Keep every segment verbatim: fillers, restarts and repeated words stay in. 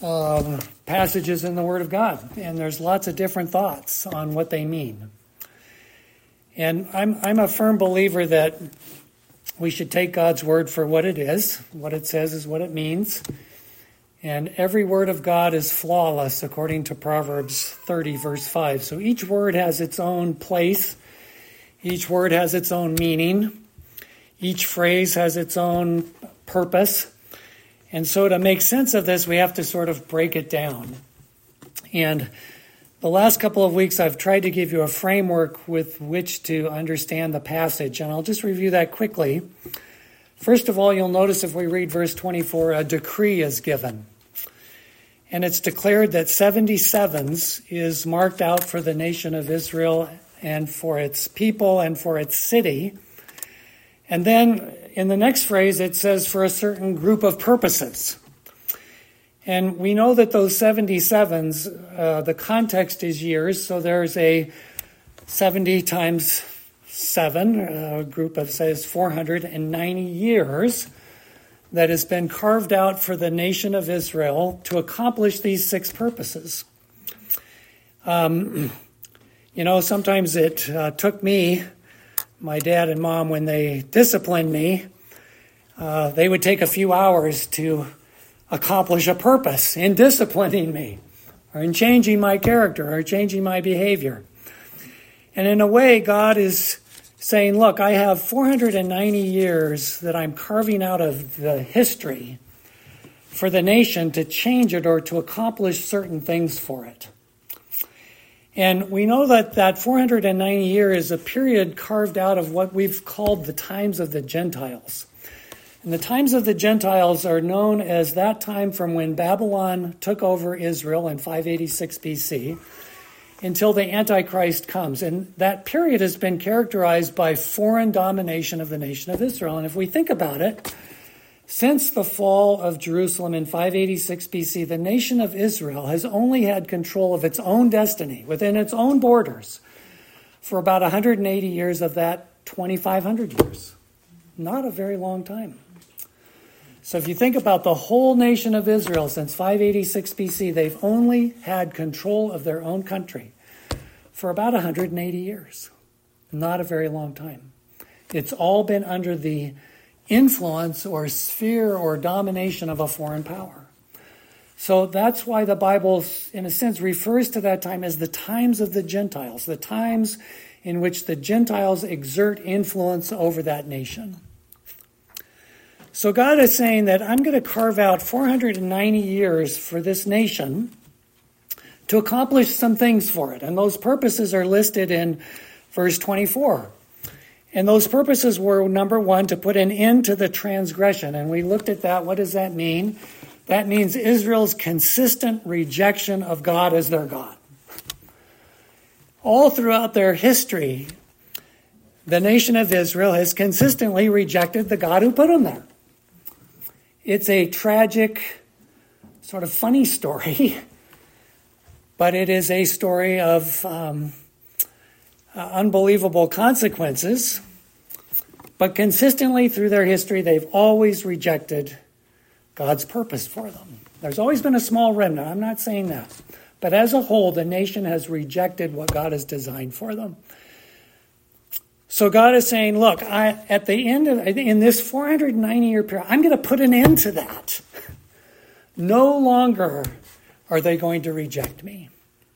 um, passages in the Word of God, and there's lots of different thoughts on what they mean. And I'm I'm a firm believer that we should take God's Word for what it is. What it says is what it means. And every word of God is flawless, according to Proverbs thirty, verse five. So each word has its own place. Each word has its own meaning. Each phrase has its own purpose. And so to make sense of this, we have to sort of break it down. And the last couple of weeks, I've tried to give you a framework with which to understand the passage. And I'll just review that quickly. First of all, you'll notice if we read verse twenty-four, a decree is given. And it's declared that seventy sevens is marked out for the nation of Israel and for its people and for its city. And then in the next phrase, it says for a certain group of purposes. And we know that those seventy sevens, uh, the context is years. So there's a seventy times seven, a group of, says, four hundred ninety years that has been carved out for the nation of Israel to accomplish these six purposes. Um, you know, sometimes it uh, took me, my dad and mom, when they disciplined me, uh, they would take a few hours to accomplish a purpose in disciplining me or in changing my character or changing my behavior. And in a way, God is saying, look, I have four hundred ninety years that I'm carving out of the history for the nation to change it or to accomplish certain things for it. And we know that that four hundred ninety years is a period carved out of what we've called the times of the Gentiles. And the times of the Gentiles are known as that time from when Babylon took over Israel in five eighty-six B C until the Antichrist comes. And that period has been characterized by foreign domination of the nation of Israel. And if we think about it, since the fall of Jerusalem in five eighty-six B C, the nation of Israel has only had control of its own destiny within its own borders for about one hundred eighty years of that twenty-five hundred years. Not a very long time. So if you think about the whole nation of Israel since five eighty-six B C, they've only had control of their own country for about one hundred eighty years. Not a very long time. It's all been under the influence or sphere or domination of a foreign power. So that's why the Bible, in a sense, refers to that time as the times of the Gentiles, the times in which the Gentiles exert influence over that nation. So God is saying that I'm going to carve out four hundred ninety years for this nation to accomplish some things for it. And those purposes are listed in verse twenty-four. And those purposes were, number one, to put an end to the transgression. And we looked at that. What does that mean? That means Israel's consistent rejection of God as their God. All throughout their history, the nation of Israel has consistently rejected the God who put them there. It's a tragic, sort of funny story, but it is a story of um, uh, unbelievable consequences. But consistently through their history, they've always rejected God's purpose for them. There's always been a small remnant. I'm not saying that. But as a whole, the nation has rejected what God has designed for them. So God is saying, look, I, at the end of, in this four hundred ninety year period, I'm going to put an end to that. No longer are they going to reject me.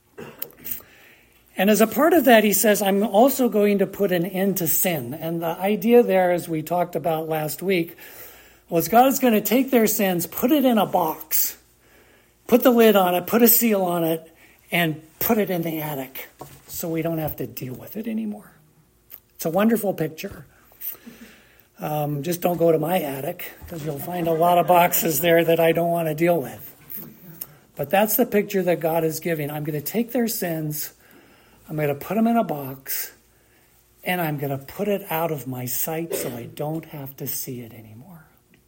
And as a part of that, he says, I'm also going to put an end to sin. And the idea there, as we talked about last week, was God is going to take their sins, put it in a box, put the lid on it, put a seal on it, and put it in the attic so we don't have to deal with it anymore. It's a wonderful picture. Um, just don't go to my attic because you'll find a lot of boxes there that I don't want to deal with. But that's the picture that God is giving. I'm going to take their sins, I'm going to put them in a box, and I'm going to put it out of my sight so I don't have to see it anymore.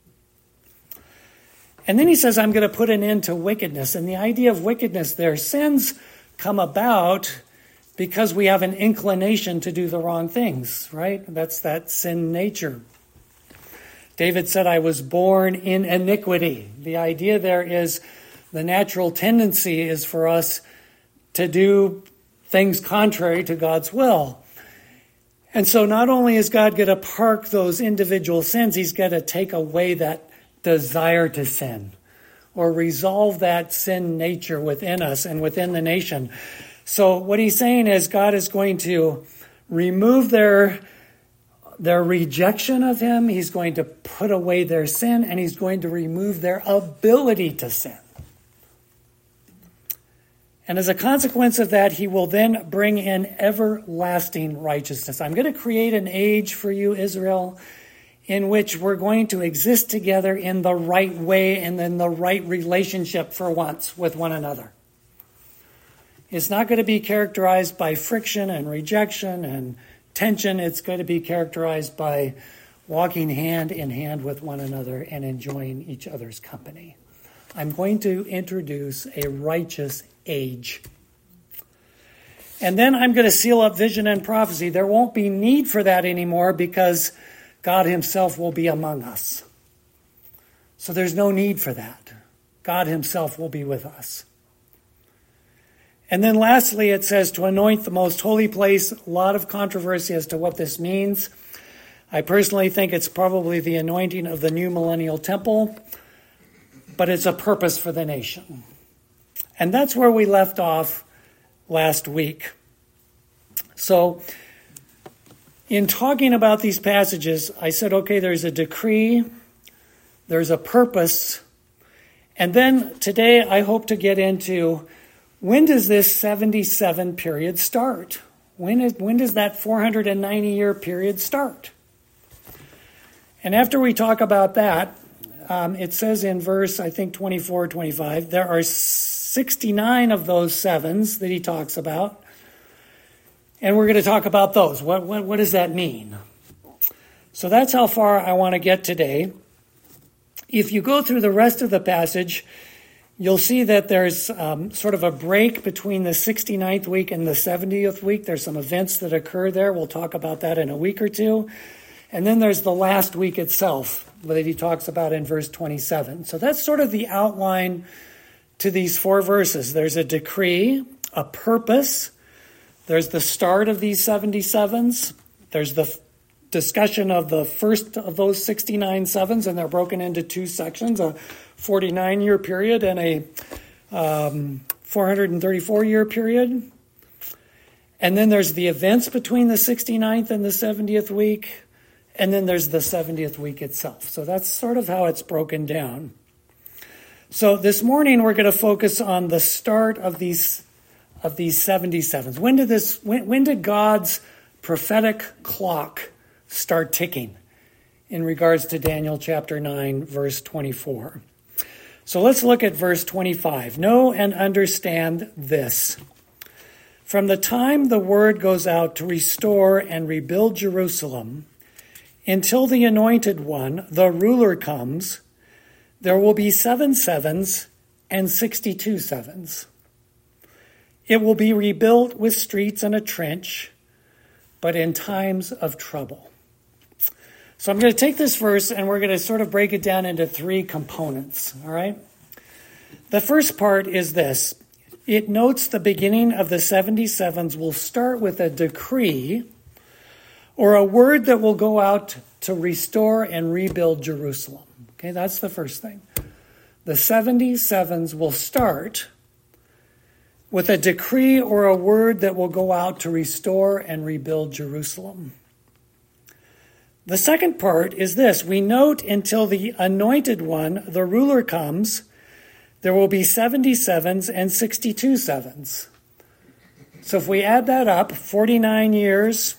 And then he says, I'm going to put an end to wickedness. And the idea of wickedness there, sins come about because we have an inclination to do the wrong things, right? That's that sin nature. David said, I was born in iniquity. The idea there is The natural tendency is for us to do things contrary to God's will. And so not only is God going to park those individual sins, he's going to take away that desire to sin or resolve that sin nature within us and within the nation. So what he's saying is God is going to remove their, their rejection of him. He's going to put away their sin, and he's going to remove their ability to sin. And as a consequence of that, he will then bring in everlasting righteousness. I'm going to create an age for you, Israel, in which we're going to exist together in the right way and in the right relationship for once with one another. It's not going to be characterized by friction and rejection and tension. It's going to be characterized by walking hand in hand with one another and enjoying each other's company. I'm going to introduce a righteous age. And then I'm going to seal up vision and prophecy. There won't be need for that anymore because God himself will be among us. So there's no need for that. God himself will be with us. And then lastly, it says to anoint the most holy place. A lot of controversy as to what this means. I personally think it's probably the anointing of the new millennial temple, but it's a purpose for the nation. And that's where we left off last week. So in talking about these passages, I said, okay, there's a decree, there's a purpose, and then today I hope to get into when does this seventy-seven period start? When, is, when does that four hundred ninety year period start? And after we talk about that, um, it says in verse, I think, twenty-four, twenty-five, there are sixty-nine of those sevens that he talks about. And we're going to talk about those. What, what, what does that mean? So that's how far I want to get today. If you go through the rest of the passage, you'll see that there's um, sort of a break between the sixty-ninth week and the seventieth week. There's some events that occur there. We'll talk about that in a week or two. And then there's the last week itself that he talks about in verse twenty-seven. So that's sort of the outline to these four verses. There's a decree, a purpose. There's the start of these seventy-sevens. There's the f- discussion of the first of those sixty-nine sevens, and they're broken into two sections, a forty-nine year period and a um, four hundred thirty-four year period. And then there's the events between the sixty-ninth and the seventieth week. And then there's the seventieth week itself. So that's sort of how it's broken down. So this morning we're going to focus on the start of these of these seventy-sevens. When did this when, when did God's prophetic clock start ticking in regards to Daniel chapter nine, verse twenty-four? So let's look at verse twenty-five. Know and understand this. From the time the word goes out to restore and rebuild Jerusalem, until the anointed one, the ruler, comes, there will be seven sevens and sixty-two sevens. It will be rebuilt with streets and a trench, but in times of trouble. So I'm going to take this verse and we're going to sort of break it down into three components, all right? The first part is this. It notes the beginning of the seventy-sevens will start with a decree or a word that will go out to restore and rebuild Jerusalem. Okay, that's the first thing. The seventy-sevens will start with a decree or a word that will go out to restore and rebuild Jerusalem. The second part is this. We note until the anointed one, the ruler, comes, there will be seventy-sevens and sixty-two sevens. So if we add that up, forty-nine years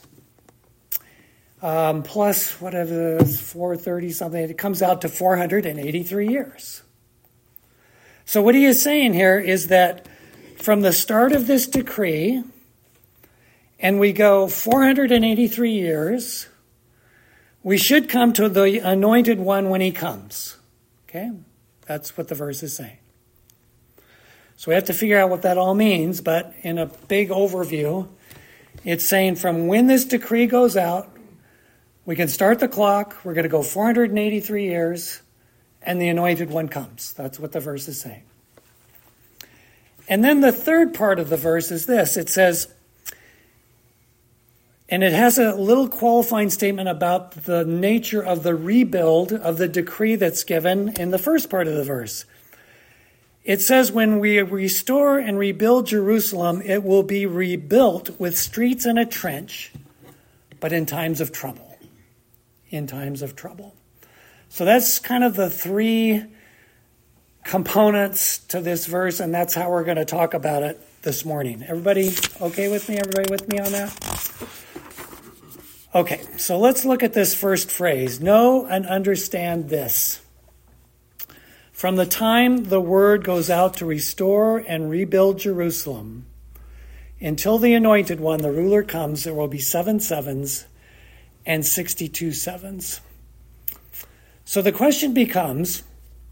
um, plus whatever it is, four hundred thirty something, it comes out to four hundred eighty-three years. So what he is saying here is that from the start of this decree, and we go four hundred eighty-three years, we should come to the anointed one when he comes. Okay? That's what the verse is saying. So we have to figure out what that all means, but in a big overview, it's saying from when this decree goes out, we can start the clock, we're going to go four hundred eighty-three years, and the anointed one comes. That's what the verse is saying. And then the third part of the verse is this. It says, and it has a little qualifying statement about the nature of the rebuild of the decree that's given in the first part of the verse. It says, when we restore and rebuild Jerusalem, it will be rebuilt with streets and a trench, but in times of trouble. In times of trouble. So that's kind of the three components to this verse, and that's how we're going to talk about it this morning. Everybody okay with me? Everybody with me on that? Okay, so let's look at this first phrase. Know and understand this. From the time the word goes out to restore and rebuild Jerusalem, until the anointed one, the ruler, comes, there will be seven sevens and sixty-two sevens. So the question becomes,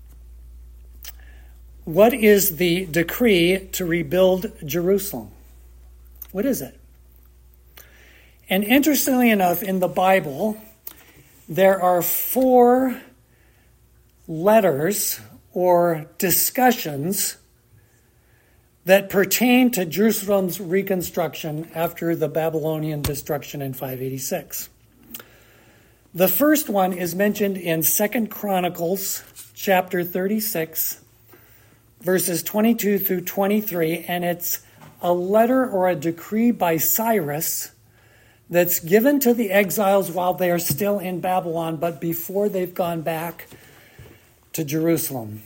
what is the decree to rebuild Jerusalem? What is it? And interestingly enough, in the Bible, there are four letters or discussions that pertain to Jerusalem's reconstruction after the Babylonian destruction in five eighty-six. The first one is mentioned in Second Chronicles chapter thirty-six, verses twenty-two through twenty-three, and it's a letter or a decree by Cyrus that's given to the exiles while they are still in Babylon, but before they've gone back to Jerusalem.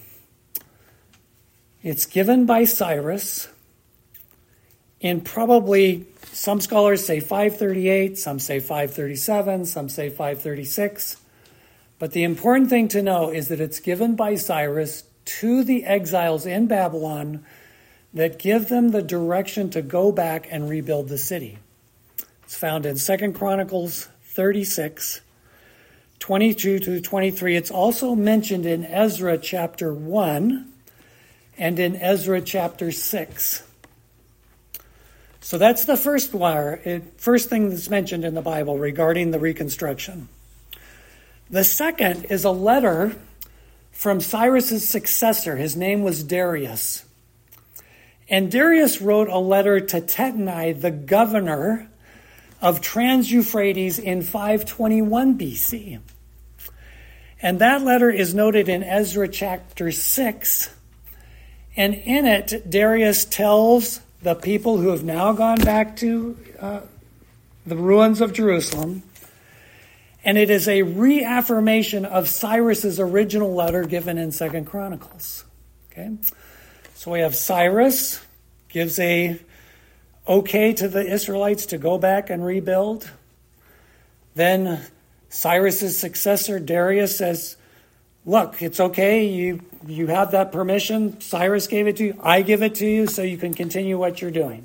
It's given by Cyrus in probably, some scholars say five thirty-eight, some say five thirty-seven, some say five thirty-six. But the important thing to know is that it's given by Cyrus to the exiles in Babylon that give them the direction to go back and rebuild the city. It's found in Second Chronicles thirty-six, twenty-two to twenty-three. It's also mentioned in Ezra chapter one and in Ezra chapter six. So that's the first wire, first thing that's mentioned in the Bible regarding the reconstruction. The second is a letter from Cyrus's successor. His name was Darius. And Darius wrote a letter to Tattenai, the governor of Trans-Euphrates, in five twenty-one B C. And that letter is noted in Ezra chapter six. And in it, Darius tells the people who have now gone back to uh, the ruins of Jerusalem, and it is a reaffirmation of Cyrus's original letter given in Second Chronicles. Okay, so we have Cyrus gives a okay to the Israelites to go back and rebuild. Then Cyrus's successor, Darius, says, look, it's okay. You, you have that permission. Cyrus gave it to you. I give it to you so you can continue what you're doing.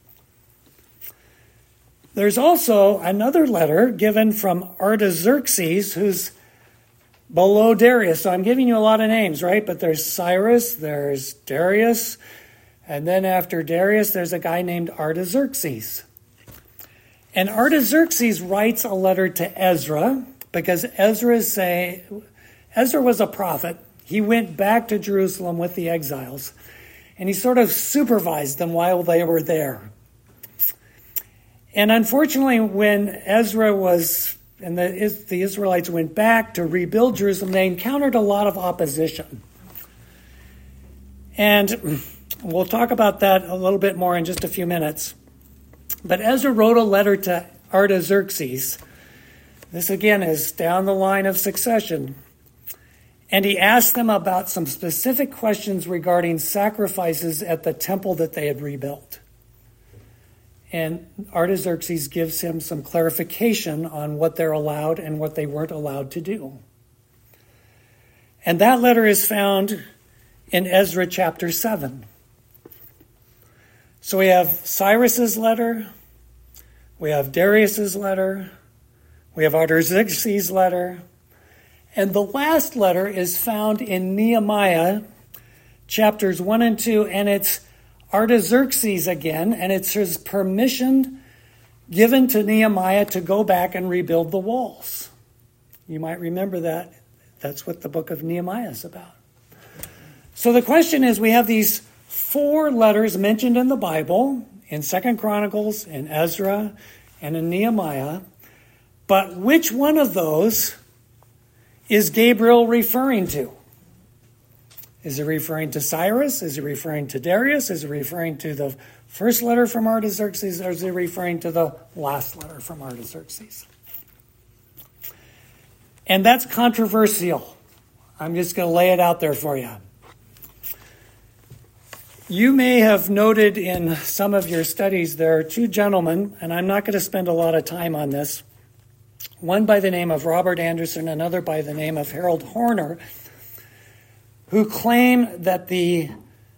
There's also another letter given from Artaxerxes, who's below Darius. So I'm giving you a lot of names, right? But there's Cyrus, there's Darius, and then after Darius, there's a guy named Artaxerxes. And Artaxerxes writes a letter to Ezra, because Ezra is say, Ezra was a prophet. He went back to Jerusalem with the exiles, and he sort of supervised them while they were there. And unfortunately, when Ezra was, and the, the Israelites went back to rebuild Jerusalem, they encountered a lot of opposition. And we'll talk about that a little bit more in just a few minutes. But Ezra wrote a letter to Artaxerxes. This again is down the line of succession. And he asked them about some specific questions regarding sacrifices at the temple that they had rebuilt. And Artaxerxes gives him some clarification on what they're allowed and what they weren't allowed to do. And that letter is found in Ezra chapter seven. So we have Cyrus's letter, we have Darius's letter, we have Artaxerxes' letter, and the last letter is found in Nehemiah chapters one and two, and it's Artaxerxes again, and it's his permission given to Nehemiah to go back and rebuild the walls. You might remember that. That's what the book of Nehemiah is about. So the question is, we have these four letters mentioned in the Bible, in Second Chronicles, in Ezra, and in Nehemiah. But which one of those is Gabriel referring to? Is it referring to Cyrus? Is it referring to Darius? Is it referring to the first letter from Artaxerxes? Or is it referring to the last letter from Artaxerxes? And that's controversial. I'm just going to lay it out there for you. You may have noted in some of your studies there are two gentlemen, and I'm not going to spend a lot of time on this. One by the name of Robert Anderson, another by the name of Harold Horner, who claim that the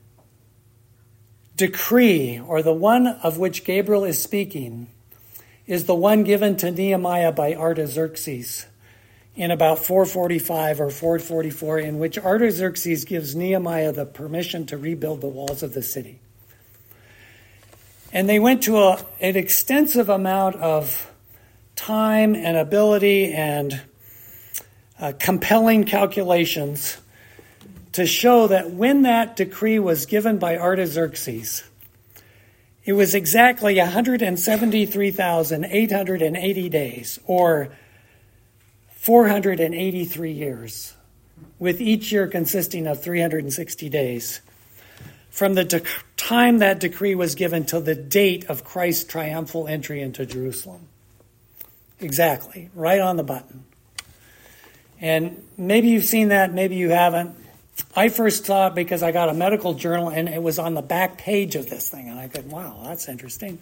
decree, or the one of which Gabriel is speaking, is the one given to Nehemiah by Artaxerxes in about four forty-five or four forty-four, in which Artaxerxes gives Nehemiah the permission to rebuild the walls of the city. And they went to a, an extensive amount of time and ability and uh, compelling calculations to show that when that decree was given by Artaxerxes, it was exactly one hundred seventy-three thousand eight hundred eighty days, or four hundred eighty-three years, with each year consisting of three hundred sixty days, from the de- time that decree was given till the date of Christ's triumphal entry into Jerusalem. Exactly, right on the button. And maybe you've seen that, maybe you haven't. I first saw it because I got a medical journal and it was on the back page of this thing. And I thought, wow, that's interesting.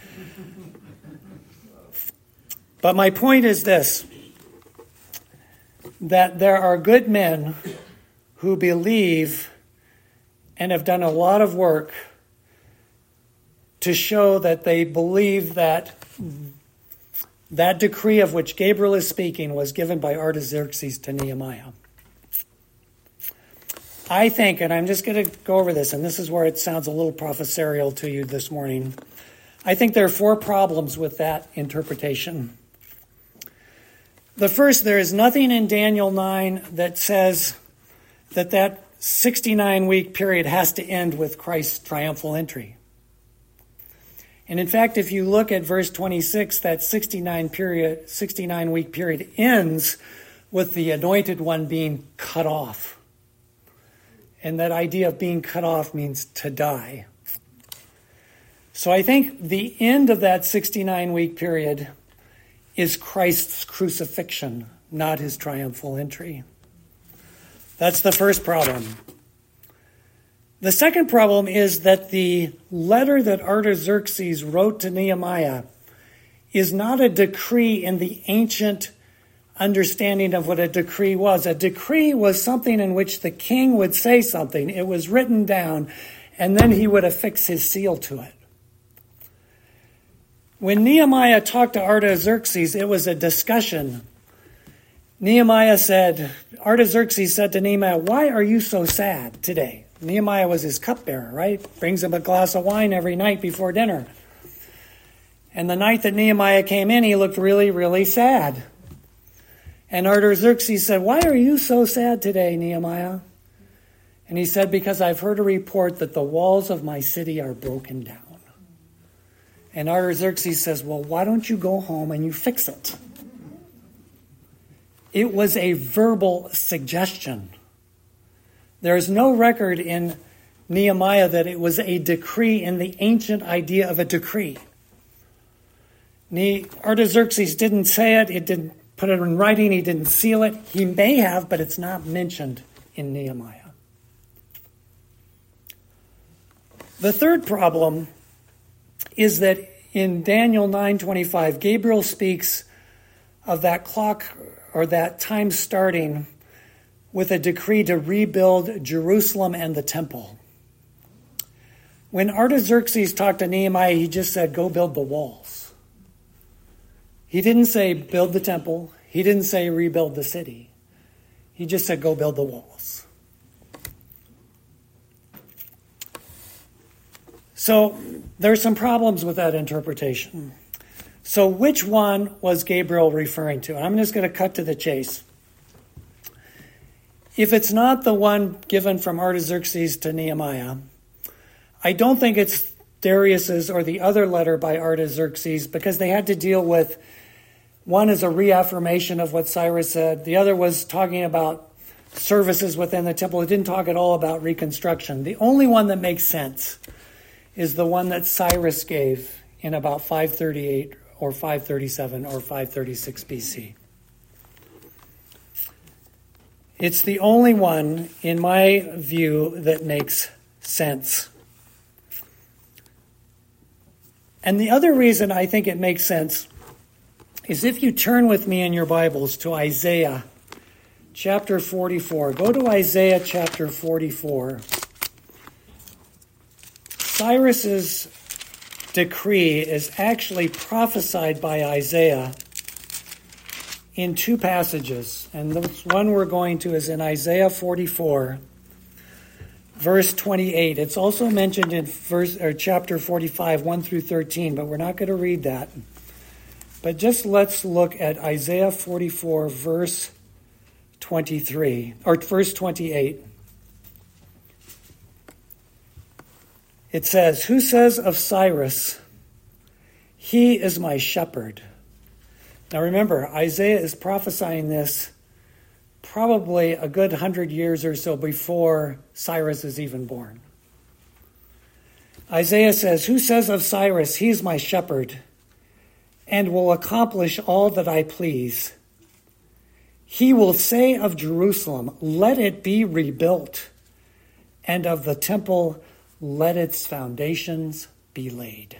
But my point is this, that there are good men who believe and have done a lot of work to show that they believe that that decree of which Gabriel is speaking was given by Artaxerxes to Nehemiah. I think, and I'm just going to go over this, and this is where it sounds a little professorial to you this morning. I think there are four problems with that interpretation. The first, there is nothing in Daniel nine that says that that sixty-nine week period has to end with Christ's triumphal entry. And in fact, if you look at verse twenty-six, that sixty-nine period, sixty-nine week period ends with the anointed one being cut off. And that idea of being cut off means to die. So I think the end of that sixty-nine week period is Christ's crucifixion, not his triumphal entry. That's the first problem. The second problem is that the letter that Artaxerxes wrote to Nehemiah is not a decree in the ancient understanding of what a decree was. A decree was something in which the king would say something. It was written down, and then he would affix his seal to it. When Nehemiah talked to Artaxerxes, it was a discussion. Nehemiah said, Artaxerxes said to Nehemiah, "Why are you so sad today?" Nehemiah was his cupbearer, right? Brings him a glass of wine every night before dinner. And the night that Nehemiah came in, he looked really, really sad. And Artaxerxes said, "Why are you so sad today, Nehemiah?" And he said, "Because I've heard a report that the walls of my city are broken down." And Artaxerxes says, "Well, why don't you go home and you fix it?" It was a verbal suggestion. There is no record in Nehemiah that it was a decree in the ancient idea of a decree. Artaxerxes didn't say it. It didn't put it in writing. He didn't seal it. He may have, but it's not mentioned in Nehemiah. The third problem is that in Daniel nine twenty-five, Gabriel speaks of that clock or that time starting with a decree to rebuild Jerusalem and the temple. When Artaxerxes talked to Nehemiah, he just said, "Go build the walls." He didn't say build the temple. He didn't say rebuild the city. He just said, "Go build the walls." So there are some problems with that interpretation. So which one was Gabriel referring to? I'm just going to cut to the chase. If it's not the one given from Artaxerxes to Nehemiah, I don't think it's Darius's or the other letter by Artaxerxes, because they had to deal with, one is a reaffirmation of what Cyrus said. The other was talking about services within the temple. It didn't talk at all about reconstruction. The only one that makes sense is the one that Cyrus gave in about five thirty-eight or five thirty-seven or five thirty-six B C. It's the only one, in my view, that makes sense. And the other reason I think it makes sense is if you turn with me in your Bibles to Isaiah chapter forty-four. Go to Isaiah chapter forty-four. Cyrus's decree is actually prophesied by Isaiah in two passages. And the one we're going to is in Isaiah forty-four, verse twenty-eight. It's also mentioned in verse or chapter forty-five, one through thirteen, but we're not going to read that. But just let's look at Isaiah forty-four, verse twenty-three, or verse twenty-eight. It says, "Who says of Cyrus, he is my shepherd?" Now remember, Isaiah is prophesying this probably a good hundred years or so before Cyrus is even born. Isaiah says, "Who says of Cyrus, he is my shepherd, and will accomplish all that I please? He will say of Jerusalem, let it be rebuilt, and of the temple, let its foundations be laid."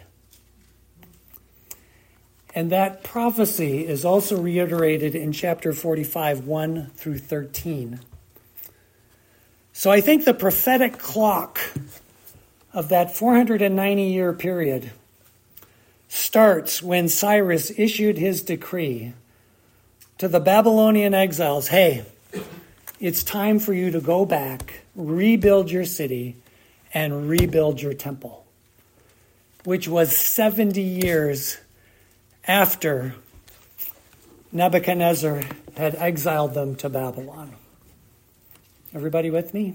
And that prophecy is also reiterated in chapter forty-five, one through thirteen. So I think the prophetic clock of that four hundred ninety year period starts when Cyrus issued his decree to the Babylonian exiles. Hey, it's time for you to go back, rebuild your city, and rebuild your temple, which was seventy years after Nebuchadnezzar had exiled them to Babylon. Everybody with me?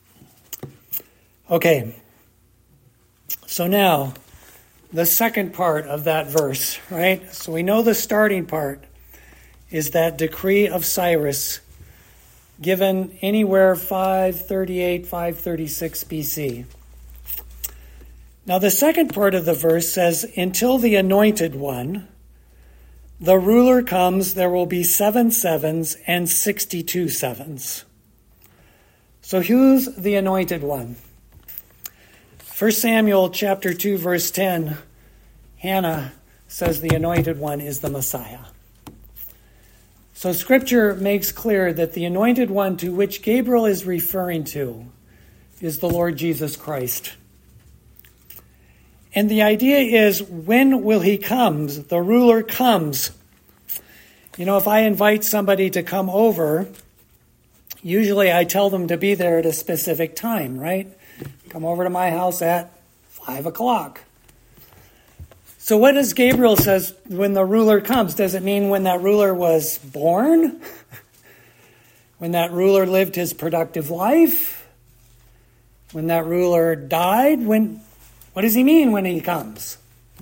Okay. So now, the second part of that verse, right? So we know the starting part is that decree of Cyrus given anywhere five thirty-eight, five thirty-six B C. Now the second part of the verse says, "Until the anointed one, the ruler comes, there will be seven sevens and sixty-two sevens." So who's the anointed one? First Samuel chapter two, verse ten, Hannah says the anointed one is the Messiah. So Scripture makes clear that the anointed one to which Gabriel is referring to is the Lord Jesus Christ. And the idea is, when will he come? The ruler comes. You know, if I invite somebody to come over, usually I tell them to be there at a specific time, right? Come over to my house at five o'clock. So what does Gabriel says when the ruler comes? Does it mean when that ruler was born? When that ruler lived his productive life? When that ruler died? When? What does he mean when he comes?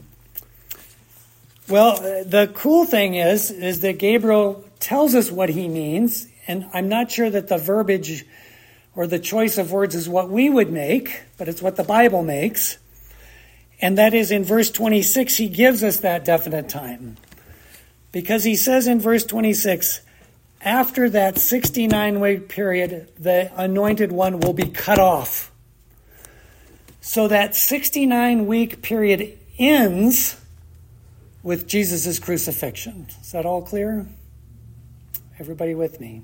Well, the cool thing is, is that Gabriel tells us what he means, and I'm not sure that the verbiage or the choice of words is what we would make, but it's what the Bible makes. And that is in verse twenty-six, he gives us that definite time. Because he says in verse twenty-six, after that sixty-nine week period, the anointed one will be cut off. So that sixty-nine week period ends with Jesus' crucifixion. Is that all clear? Everybody with me?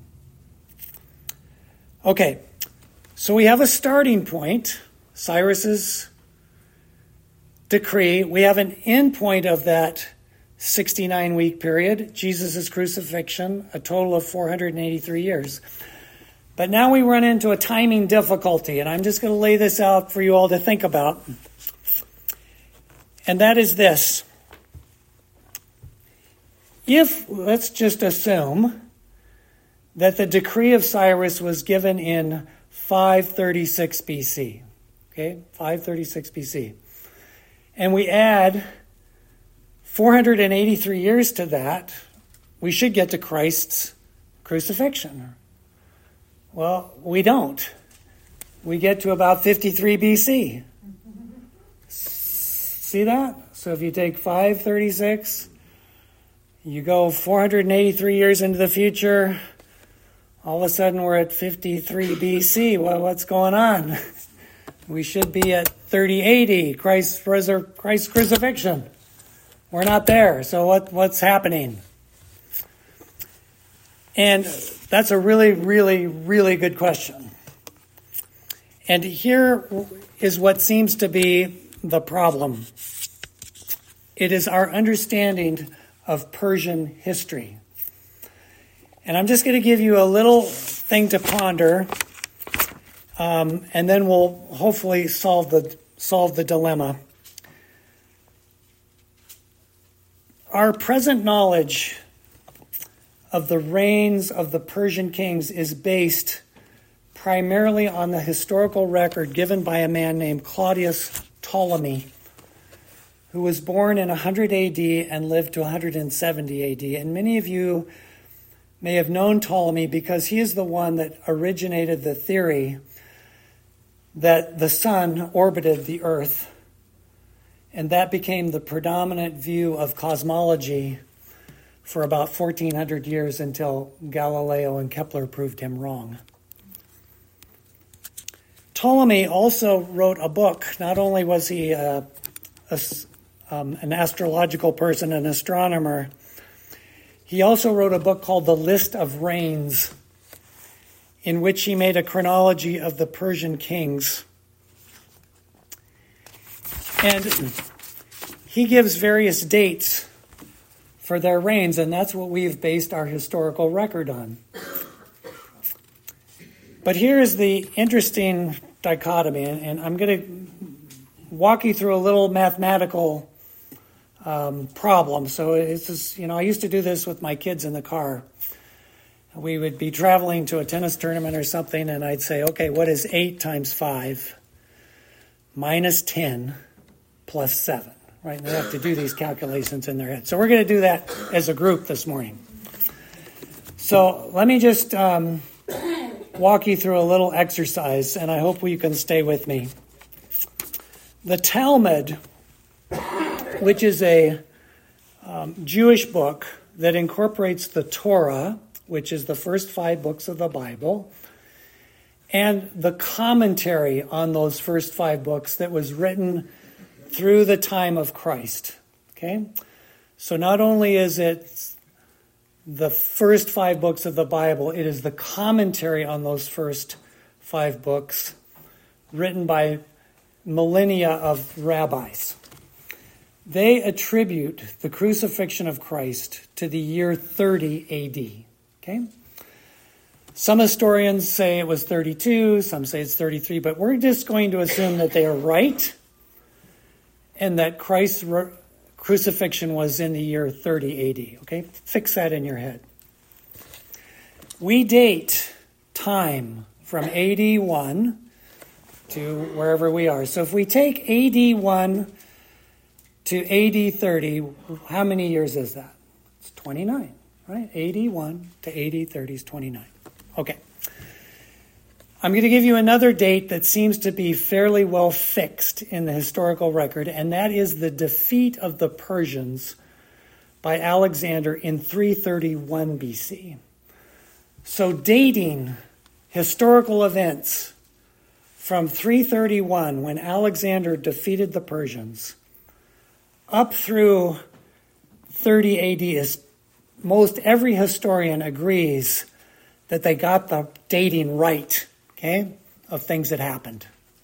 Okay, so we have a starting point, Cyrus's decree. We have an end point of that sixty-nine week period, Jesus' crucifixion, a total of four hundred eighty-three years. But now we run into a timing difficulty, and I'm just going to lay this out for you all to think about. And that is this. If, let's just assume that the decree of Cyrus was given in five thirty-six B C. okay, five thirty-six B C. And we add four hundred eighty-three years to that, we should get to Christ's crucifixion. Well, we don't. We get to about fifty-three B C. See that? So if you take five thirty-six, you go four hundred eighty-three years into the future, all of a sudden we're at fifty-three B C. Well, what's going on? We should be at thirty eighty, Christ's, resur- Christ's crucifixion. We're not there. So what, what's happening? And that's a really, really, really good question. And here is what seems to be the problem. It is our understanding of Persian history. And I'm just going to give you a little thing to ponder, um, and then we'll hopefully solve the solve the dilemma. Our present knowledge of the reigns of the Persian kings is based primarily on the historical record given by a man named Claudius Ptolemy, who was born in one hundred A D and lived to one hundred seventy A D. And many of you may have known Ptolemy because he is the one that originated the theory that the sun orbited the earth. And that became the predominant view of cosmology for about fourteen hundred years until Galileo and Kepler proved him wrong. Ptolemy also wrote a book. Not only was he uh, a, um, an astrological person, an astronomer, he also wrote a book called The List of Reigns, in which he made a chronology of the Persian kings. And he gives various dates for their reigns, and that's what we've based our historical record on. But here is the interesting dichotomy, and I'm going to walk you through a little mathematical um, problem. So it's just, you know, I used to do this with my kids in the car. We would be traveling to a tennis tournament or something, and I'd say, okay, what is eight times five minus ten plus seven? Right? And they have to do these calculations in their head. So we're going to do that as a group this morning. So let me just um, walk you through a little exercise, and I hope you can stay with me. The Talmud, which is a um, Jewish book that incorporates the Torah, which is the first five books of the Bible, and the commentary on those first five books that was written through the time of Christ. Okay? So not only is it the first five books of the Bible, it is the commentary on those first five books written by millennia of rabbis. They attribute the crucifixion of Christ to the year thirty A D. Okay? Some historians say it was thirty-two, some say it's thirty-three, but we're just going to assume that they are right and that Christ's re- crucifixion was in the year thirty A D. Okay? Fix that in your head. We date time from A D one to wherever we are. So if we take A D one to A D thirty, how many years is that? It's twenty-nine, right? A D one to A D thirty is twenty-nine. Okay. I'm going to give you another date that seems to be fairly well fixed in the historical record, and that is the defeat of the Persians by Alexander in three thirty-one B C. So dating historical events from three thirty-one, when Alexander defeated the Persians, up through thirty A D, is most every historian agrees that they got the dating right, okay, of things that happened.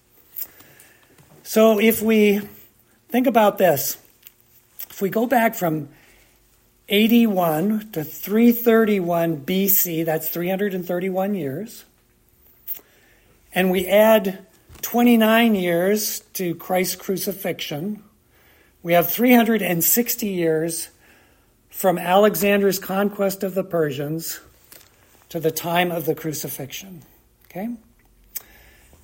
So if we think about this, if we go back from A D one to three thirty-one B C, that's three hundred thirty-one years, and we add twenty-nine years to Christ's crucifixion, we have three hundred sixty years from Alexander's conquest of the Persians to the time of the crucifixion. Okay?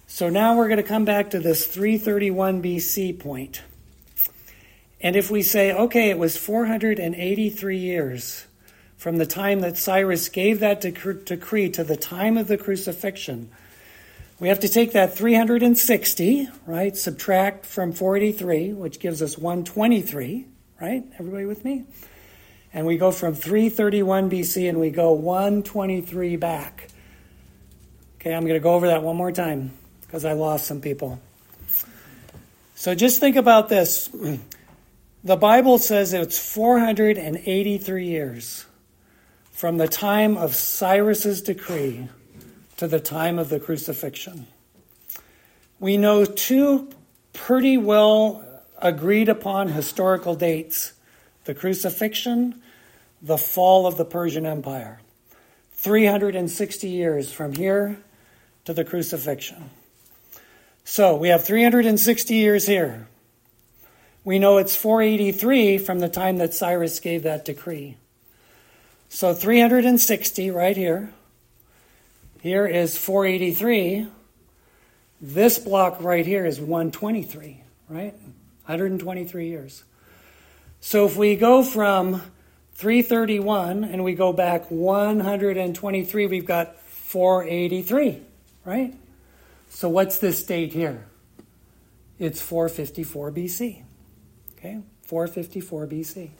So now we're going to come back to this three thirty-one B C point. And if we say, okay, it was four hundred eighty-three years from the time that Cyrus gave that dec- decree to the time of the crucifixion, we have to take that three hundred sixty, right, subtract from four eighty-three, which gives us one twenty-three, right? Everybody with me? And we go from three thirty-one B C and we go one twenty-three back. Okay, I'm going to go over that one more time because I lost some people. So just think about this. The Bible says it's four hundred eighty-three years from the time of Cyrus's decree to the time of the crucifixion. We know two pretty well agreed upon historical dates: the crucifixion, the fall of the Persian Empire. three hundred sixty years from here to the crucifixion. So we have three hundred sixty years here. We know it's four eighty-three from the time that Cyrus gave that decree. So three hundred sixty right here. Here is four eighty-three. This block right here is one twenty-three, right? one hundred twenty-three years. So if we go from three thirty-one and we go back one hundred twenty-three, we've got four eighty-three, right? So what's this date here? It's four fifty-four B C. Okay, four fifty-four B C.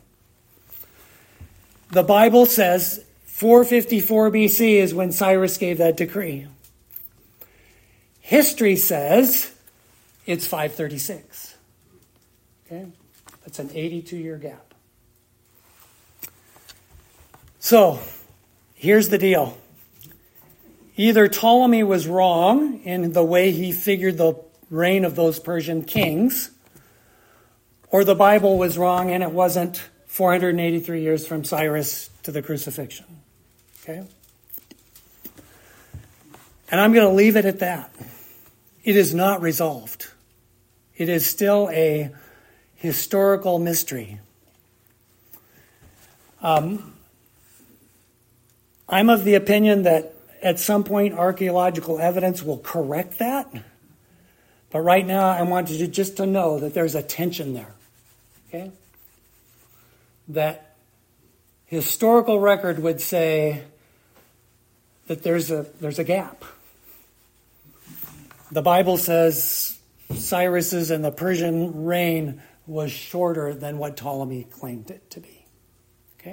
The Bible says four fifty-four B C is when Cyrus gave that decree. History says it's five thirty-six. Okay, that's an eighty-two year gap. So here's the deal. Either Ptolemy was wrong in the way he figured the reign of those Persian kings, or the Bible was wrong and it wasn't four hundred eighty-three years from Cyrus to the crucifixion. Okay? And I'm going to leave it at that. It is not resolved. It is still a historical mystery. Um, I'm of the opinion that at some point archaeological evidence will correct that. But right now I want you to just to know that there's a tension there. Okay? That historical record would say that there's a there's a gap. The Bible says Cyrus's and the Persian reign was shorter than what Ptolemy claimed it to be. Okay?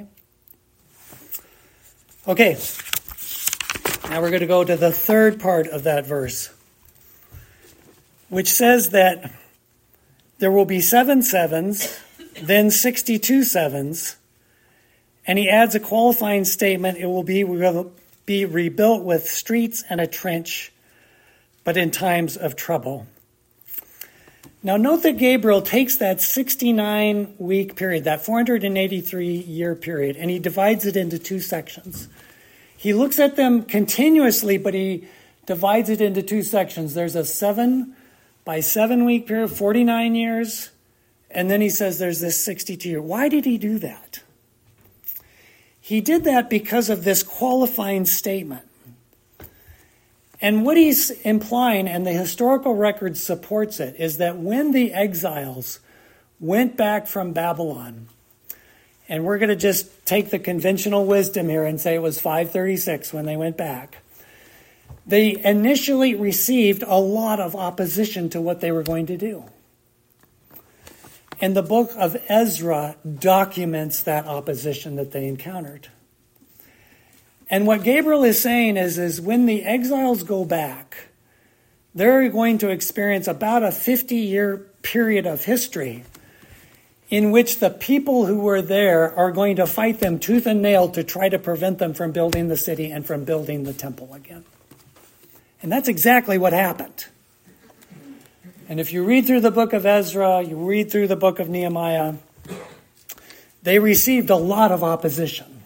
Okay. Now we're going to go to the third part of that verse, which says that there will be seven sevens, then sixty-two sevens, and he adds a qualifying statement: it will be, will be rebuilt with streets and a trench, but in times of trouble. Now note that Gabriel takes that sixty-nine week period, that four hundred eighty-three year period, and he divides it into two sections. He looks at them continuously, but he divides it into two sections. There's a seven by seven week period, forty-nine years, and then he says there's this sixty-two year. Why did he do that? He did that because of this qualifying statement. And what he's implying, and the historical record supports it, is that when the exiles went back from Babylon, and we're going to just take the conventional wisdom here and say it was five thirty-six when they went back, they initially received a lot of opposition to what they were going to do. And the book of Ezra documents that opposition that they encountered. And what Gabriel is saying is, is when the exiles go back, they're going to experience about a fifty-year period of history in which the people who were there are going to fight them tooth and nail to try to prevent them from building the city and from building the temple again. And that's exactly what happened. And if you read through the book of Ezra, you read through the book of Nehemiah, they received a lot of opposition.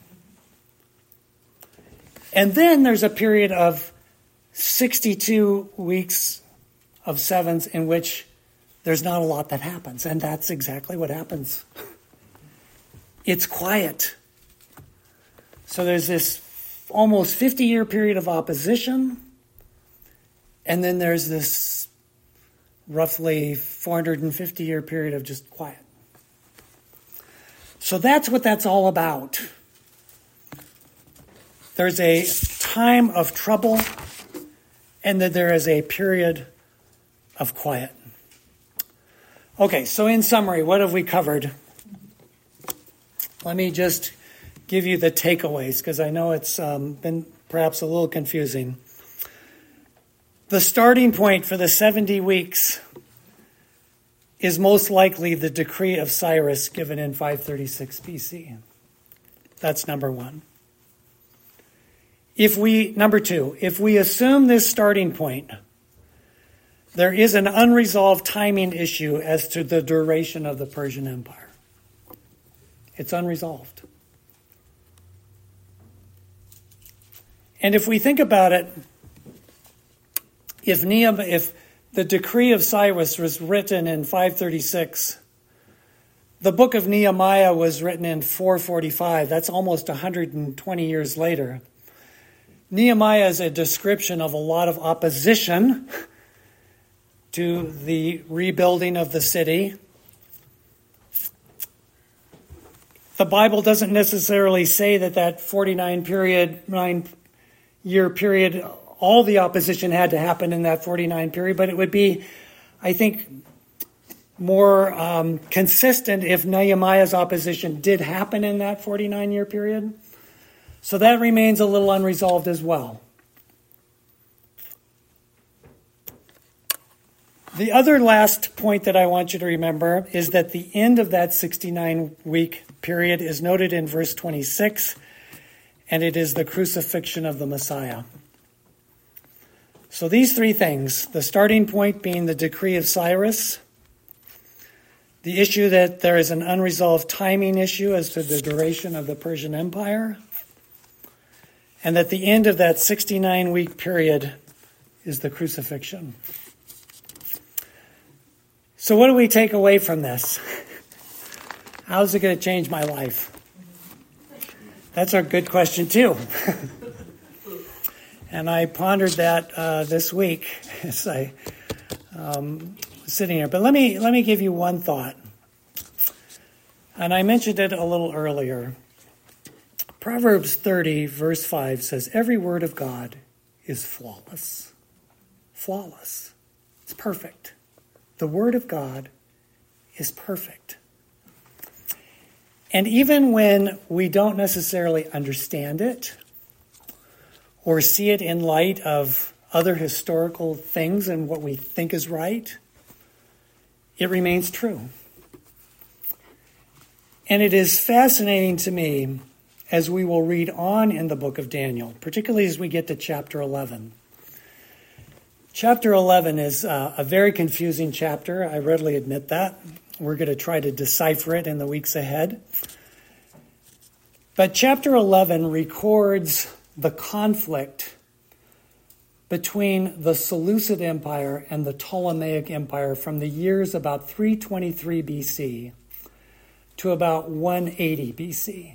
And then there's a period of sixty-two weeks of sevens in which there's not a lot that happens. And that's exactly what happens. It's quiet. So there's this almost fifty-year period of opposition. And then there's this roughly four hundred fifty year period of just quiet. So that's what that's all about. There's a time of trouble, and then there is a period of quiet. Okay, so in summary, what have we covered? Let me just give you the takeaways, because I know it's um, been perhaps a little confusing. The starting point for the seventy weeks is most likely the decree of Cyrus given in five thirty-six B C. That's number one. If we, number two, if we assume this starting point, there is an unresolved timing issue as to the duration of the Persian Empire. It's unresolved. And if we think about it, if Nehemiah, if the decree of Cyrus was written in five thirty-six, the book of Nehemiah was written in four forty-five. That's almost one hundred twenty years later. Nehemiah is a description of a lot of opposition to the rebuilding of the city. The Bible doesn't necessarily say that that forty-nine period, nine year period, all the opposition had to happen in that forty-nine period, but it would be, I think, more um, consistent if Nehemiah's opposition did happen in that forty-nine year period. So that remains a little unresolved as well. The other last point that I want you to remember is that the end of that sixty-nine week period is noted in verse twenty-six, and it is the crucifixion of the Messiah. So these three things, the starting point being the decree of Cyrus, the issue that there is an unresolved timing issue as to the duration of the Persian Empire, and that the end of that sixty-nine week period is the crucifixion. So what do we take away from this? How's it going to change my life? That's a good question too. And I pondered that uh, this week as I um, was sitting here. But let me let me give you one thought. And I mentioned it a little earlier. Proverbs thirty, verse five says, every word of God is flawless. Flawless. It's perfect. The word of God is perfect. And even when we don't necessarily understand it or see it in light of other historical things and what we think is right, it remains true. And it is fascinating to me as we will read on in the book of Daniel, particularly as we get to chapter eleven. Chapter eleven is uh, a very confusing chapter. I readily admit that. We're going to try to decipher it in the weeks ahead. But chapter eleven records the conflict between the Seleucid Empire and the Ptolemaic Empire from the years about three twenty-three B C to about one eighty B C.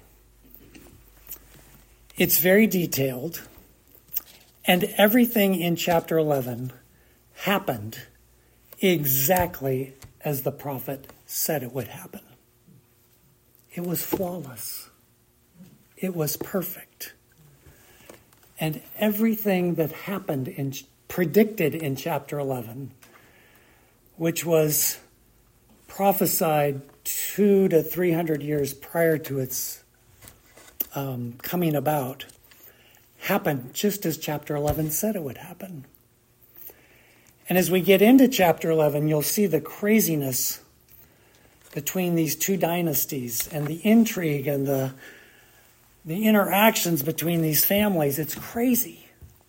It's very detailed, and everything in chapter eleven happened exactly as the prophet said it would happen. It was flawless. It was perfect. And everything that happened in predicted in chapter eleven, which was prophesied two to three hundred years prior to its um, coming about, happened just as chapter eleven said it would happen. And as we get into chapter eleven, you'll see the craziness between these two dynasties and the intrigue and the the interactions between these families. It's crazy.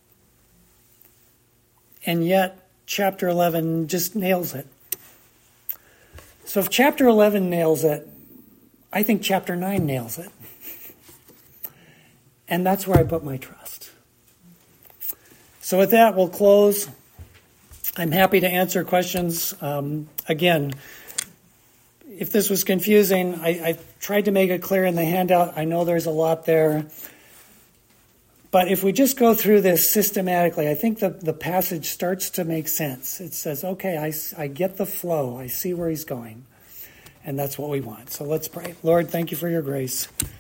And yet, chapter eleven just nails it. So if chapter eleven nails it, I think chapter nine nails it. And that's where I put my trust. So with that, we'll close. I'm happy to answer questions. Um, again, if this was confusing, I, I tried to make it clear in the handout. I know there's a lot there. But if we just go through this systematically, I think the, the passage starts to make sense. It says, okay, I, I get the flow. I see where he's going. And that's what we want. So let's pray. Lord, thank you for your grace.